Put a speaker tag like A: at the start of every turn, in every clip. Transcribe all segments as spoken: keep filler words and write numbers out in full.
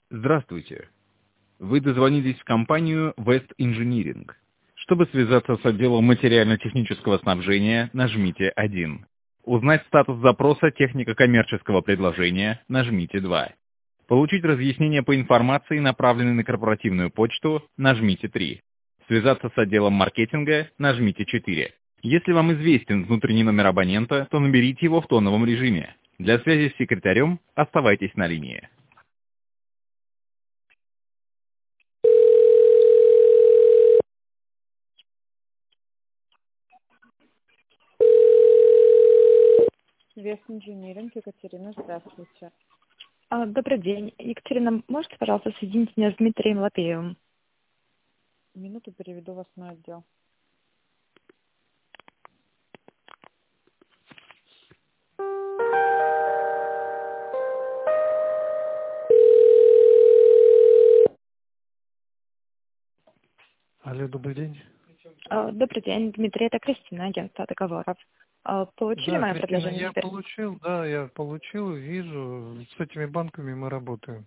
A: Здравствуйте. Вы дозвонились в компанию West Engineering. Чтобы связаться с отделом материально-технического снабжения, нажмите один. Узнать статус запроса технико-коммерческого предложения, нажмите два. Получить разъяснение по информации, направленной на корпоративную почту, нажмите три. Связаться с отделом маркетинга, нажмите четыре. Если вам известен внутренний номер абонента, то наберите его в тоновом режиме. Для связи с секретарем оставайтесь на линии.
B: Вест инжиниринг, Екатерина, здравствуйте.
C: А, Добрый день. Екатерина, можете, пожалуйста, соединить меня с Дмитрием Лапеевым?
B: Минуту переведу вас на отдел.
D: Алло, добрый день.
C: А, Добрый день, Дмитрий. Это Кристина, агентство договоров. А, Получили
D: Да,
C: мое
D: Кристина,
C: предложение?
D: я
C: теперь?
D: получил, да, я получил, вижу, с этими банками мы работаем.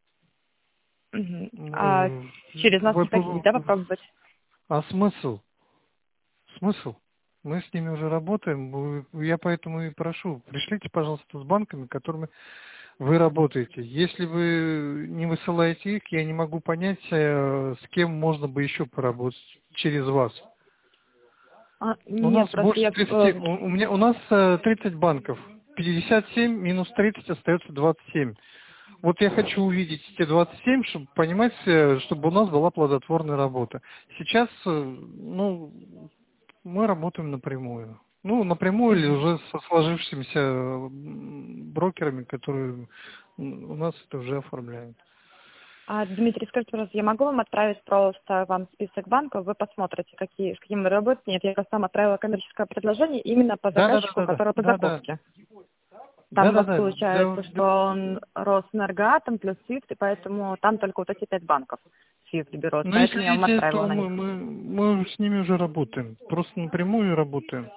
C: Мгм. А
D: Ну,
C: через нас не
D: вы-
C: хотите, да, попробовать?
D: А смысл? Смысл? Мы с ними уже работаем, вы- я поэтому и прошу, пришлите, пожалуйста, с банками, которыми вы работаете. Если вы не высылаете их, я не могу понять, э, с кем можно бы еще поработать через вас.
C: А,
D: У
C: нет,
D: нас
C: просто
D: больше
C: я...
D: тридцати,
C: э,
D: у, у меня, у нас э, тридцать банков. пятьдесят семь минус тридцать остается двадцать семь. Вот я хочу увидеть эти двадцать семь, чтобы понимать, э, чтобы у нас была плодотворная работа. Сейчас, э, ну, мы работаем напрямую. Ну, напрямую или
C: мгм.
D: уже со сложившимися м, брокерами, которые м, у нас это уже оформляют.
C: А, Дмитрий, скажите, пожалуйста, я могу вам отправить просто вам список банков, вы посмотрите, какие, с какими вы работаете? Нет, я просто вам отправила коммерческое предложение именно по
D: Да, да, да,
C: заказчику,
D: да, да,
C: который по
D: да, да,
C: закупке. Там
D: да,
C: у
D: да,
C: нас
D: да.
C: получается,
D: Для,
C: что он Росэнергоатом плюс Свифт, и поэтому там только вот эти пять банков Свифт берут.
D: Ну, если
C: Поэтому я вам
D: видите,
C: отправила
D: то
C: на
D: мы,
C: них.
D: мы, мы с ними уже работаем. Просто напрямую работаем.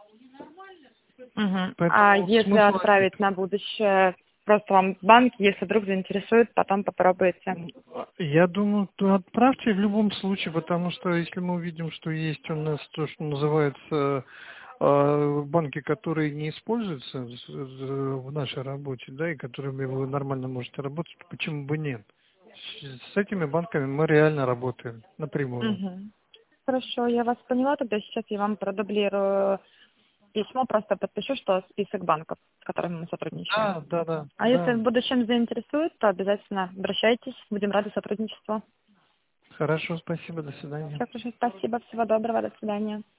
C: Мгм. А
D: Поэтому
C: если
D: смысла нет.
C: отправить на будущее просто вам банки, если вдруг заинтересует, потом попробуйте.
D: Я думаю, то отправьте в любом случае, потому что если мы увидим, что есть у нас то, что называется э, банки, которые не используются с- с- в нашей работе, да, и которыми вы нормально можете работать, почему бы нет? С с этими банками мы реально работаем напрямую.
C: Мгм. Хорошо, я вас поняла, тогда сейчас я вам продублирую письмо, просто подпишу, что список банков, с которыми мы сотрудничаем.
D: Да, да, да,
C: А если
D: да.
C: в будущем заинтересует, то обязательно обращайтесь, будем рады сотрудничеству.
D: Хорошо, спасибо, до свидания.
C: Все, хорошо, спасибо, всего доброго, до свидания.